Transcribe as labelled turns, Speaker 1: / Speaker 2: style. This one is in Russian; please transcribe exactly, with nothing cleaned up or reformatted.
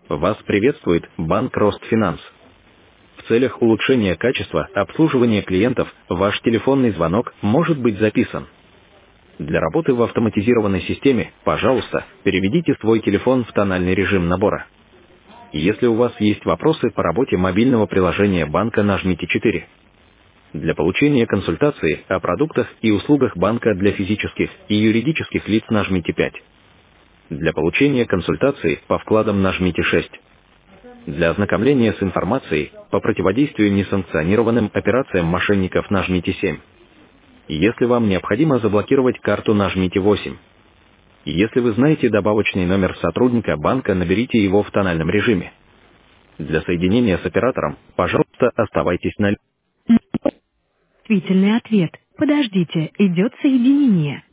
Speaker 1: Вас приветствует банк Ростфинанс. В целях улучшения качества обслуживания клиентов ваш телефонный звонок может быть записан. Для работы в автоматизированной системе, пожалуйста, переведите свой телефон в тональный режим набора. Если у вас есть вопросы по работе мобильного приложения банка, нажмите четыре. Для получения консультации о продуктах и услугах банка для физических и юридических лиц нажмите пять. Для получения консультации по вкладам нажмите шесть. Для ознакомления с информацией по противодействию несанкционированным операциям мошенников нажмите семь. Если вам необходимо заблокировать карту, нажмите восемь. Если вы знаете добавочный номер сотрудника банка, наберите его в тональном режиме. Для соединения с оператором, пожалуйста, оставайтесь на линии.
Speaker 2: Действительный ответ. Подождите, идет соединение.